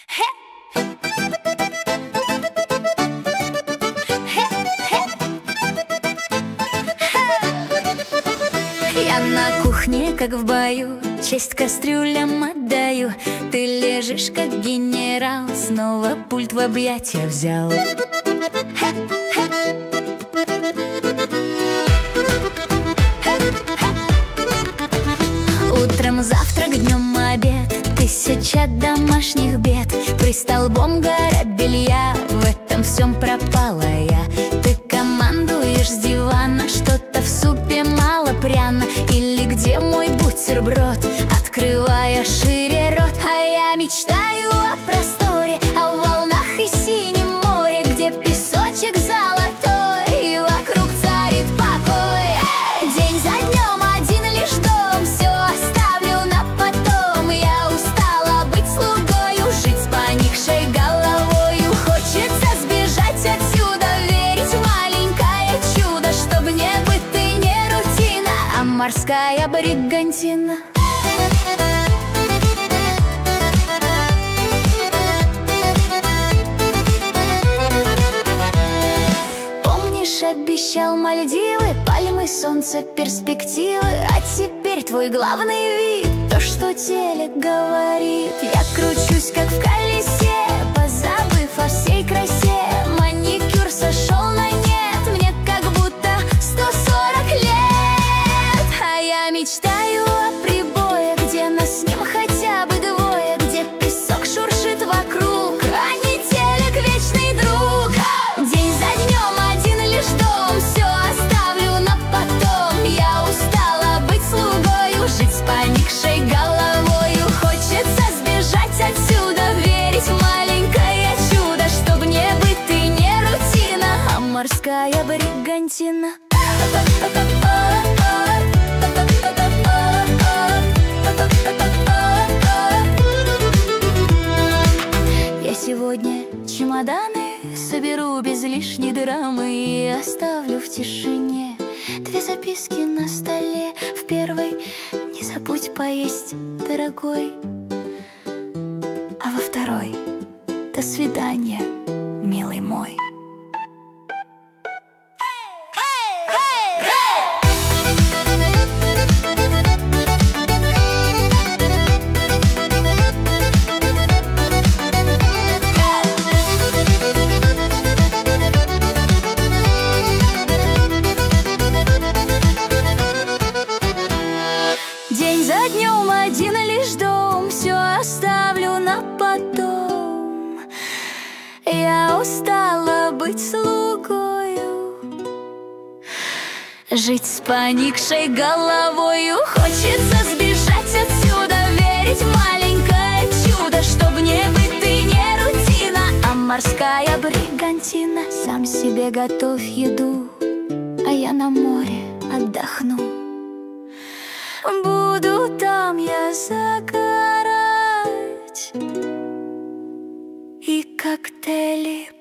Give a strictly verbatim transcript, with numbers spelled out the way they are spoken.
Я на кухне, как в бою, честь кастрюлям отдаю. Ты лежишь, как генерал, снова пульт в объятия взял. Утром завтрак, днем обед, тысяча домашних бед. При столбом гора белья, в этом всем пропала я. Ты командуешь с дивана, что-то в супе мало пряно. Или где мой бутерброд, открывая шире рот. А я мечтаю о просторе, о волнах и синем море, где песочек золотой и вокруг царит покой. День за днем один лишь дом, все оставлю на потом. Я устала быть слугою, жить с поникшей головою. Хочется сбежать отсюда, верить в маленькое чудо, чтоб не быт и не рутина, а морская бригантина. Обещал Мальдивы, пальмы, солнце, перспективы. А теперь твой главный вид — то, что телек говорит. Я кручусь, как в колесе, позабыв о всей красе. Маникюр сошел на нет, мне как будто сто сорок лет. А я мечтаю о прибое, где нас с ним хотя бы двое, где песок шуршит вокруг, а не телек вечный друг. День за днем один лишь дом, все оставлю на потом. Я устала быть слугою, жить с поникшей головою. Хочется сбежать отсюда, верить в маленькое чудо, чтоб не быт и не рутина, а морская бригантина. Я сегодня чемоданы соберу без лишней драмы и оставлю в тишине две записки на столе. В первой: не забудь поесть, дорогой. А во второй: до свидания, милый мой. День за днем один лишь дом, все оставлю на потом. Я устала быть слугою, жить с поникшей головою. Хочется сбежать отсюда, верить в маленькое чудо, чтоб не быт и не рутина, а морская бригантина. Сам себе готовь еду, а я на море отдохну. Буду там я загорать и коктейли